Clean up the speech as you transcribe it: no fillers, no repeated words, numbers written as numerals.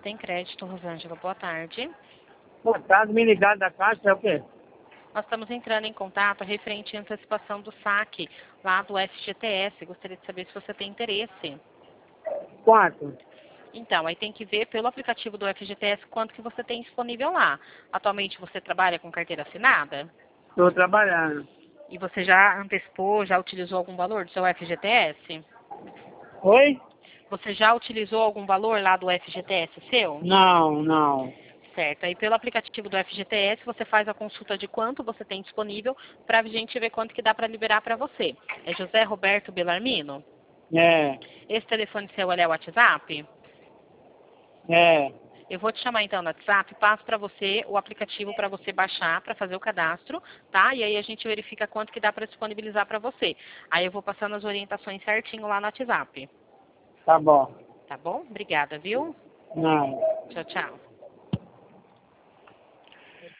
tem crédito, Rosângela. Boa tarde. Boa tarde, me ligado da Caixa, é o quê? Nós estamos entrando em contato referente à antecipação do saque lá do FGTS. Gostaria de saber se você tem interesse. Quanto? Então, aí tem que ver pelo aplicativo do FGTS quanto que você tem disponível lá. Atualmente você trabalha com carteira assinada? Estou trabalhando. E você já antecipou, já utilizou algum valor do seu FGTS? Oi? Você já utilizou algum valor lá do FGTS seu? Não. Certo. Aí pelo aplicativo do FGTS você faz a consulta de quanto você tem disponível para a gente ver quanto que dá para liberar para você. É José Roberto Belarmino? É. Esse telefone seu é o WhatsApp? Eu vou te chamar então no WhatsApp, passo para você o aplicativo para você baixar, para fazer o cadastro, tá? E aí a gente verifica quanto que dá para disponibilizar para você. Aí eu vou passando as orientações certinho lá no WhatsApp. Tá bom. Tá bom? Obrigada, viu? Não. Tchau, tchau.